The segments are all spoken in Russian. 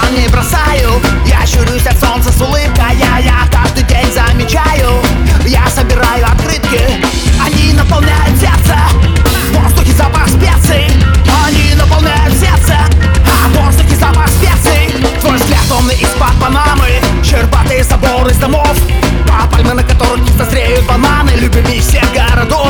не бросаю. Я щурюсь от солнца с улыбкой, я каждый день замечаю. Я собираю открытки, они наполняют сердце. В воздухе запах специй, они наполняют сердце. А в воздухе запах специй. Твой взгляд томный из-под Панамы, щербатые заборы из домов, а пальмы, на которых не созреют бананы, любимей всех городов.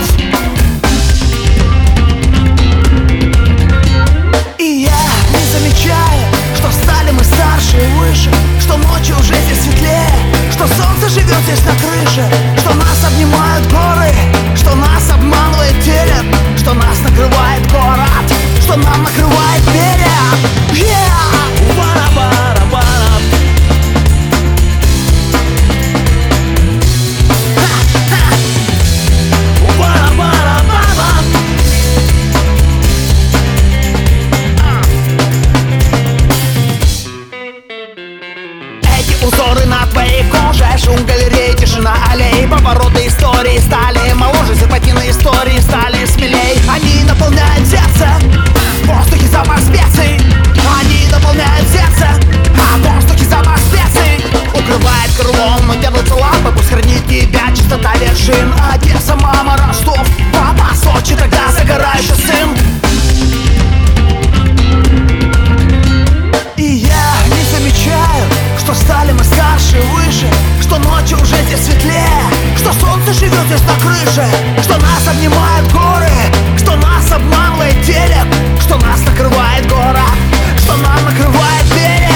И я не замечаю, что стали мы старше и выше, что ночью уже здесь светлее, что солнце живет здесь на крыше, что нас обнимают горы, что нас обманывает телек, что нас накрывает город, что нам накрывает берег. Узоры на твоей коже, шум галереи, тишина аллей, повороты истории стали моложе, серпантины истории стали смелей. Они наполняют сердце, в воздухе запах специй. Они наполняют сердце, а в воздухе запах специй. Укрывает крылом, но держатся лапы, пусть хранит тебя чистота вершин. Одесса, мама, Ростов, папа, Сочи, тогда загорающий сын. И я не замечаю, что стали мы старше и выше, что ночью уже здесь светлее, что солнце живет здесь на крыше, что нас обнимают горы, что нас обманывает телек, что нас накрывает город, что нам накрывает берег.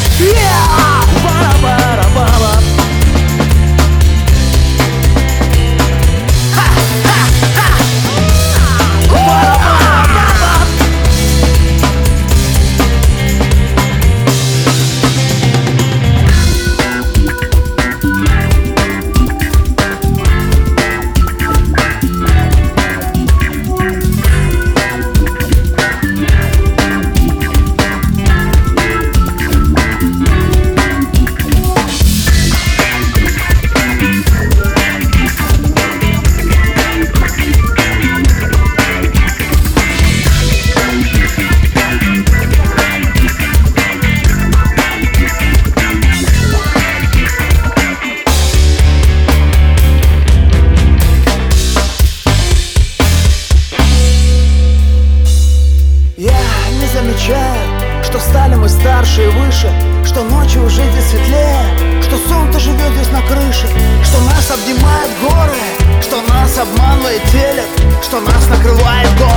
Что стали мы старше и выше, что ночью уже здесь светлее, что солнце живет здесь на крыше, что нас обнимают горы, что нас обманывает телек, что нас накрывает город.